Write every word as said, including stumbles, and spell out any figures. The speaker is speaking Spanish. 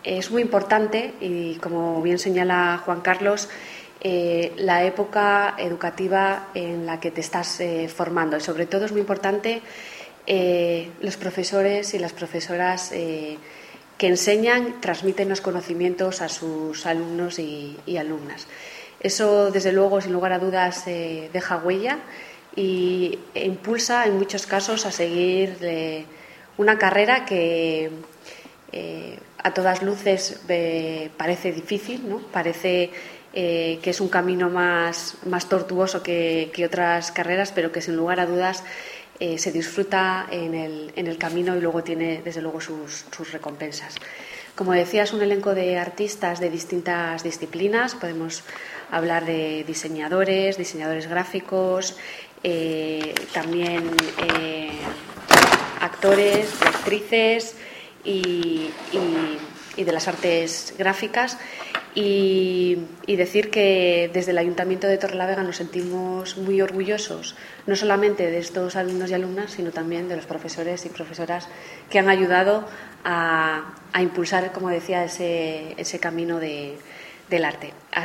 es muy importante y, como bien señala Juan Carlos, eh, la época educativa en la que te estás eh, formando. Y sobre todo es muy importante eh, los profesores y las profesoras eh, que enseñan, transmiten los conocimientos a sus alumnos y, y alumnas. Eso, desde luego, sin lugar a dudas, eh, deja huella y impulsa en muchos casos a seguir eh, una carrera que eh, a todas luces eh, parece difícil, ¿no? Parece eh, que es un camino más, más tortuoso que, que otras carreras, pero que sin lugar a dudas eh, se disfruta en el, en el camino y luego tiene, desde luego, sus, sus recompensas. Como decía, es un elenco de artistas de distintas disciplinas. Podemos hablar de diseñadores, diseñadores gráficos, eh, también eh, actores, actrices y, y, y de las artes gráficas. Y, y decir que desde el Ayuntamiento de Torrelavega nos sentimos muy orgullosos, no solamente de estos alumnos y alumnas, sino también de los profesores y profesoras que han ayudado a, a impulsar, como decía, ese, ese camino de, del arte. Así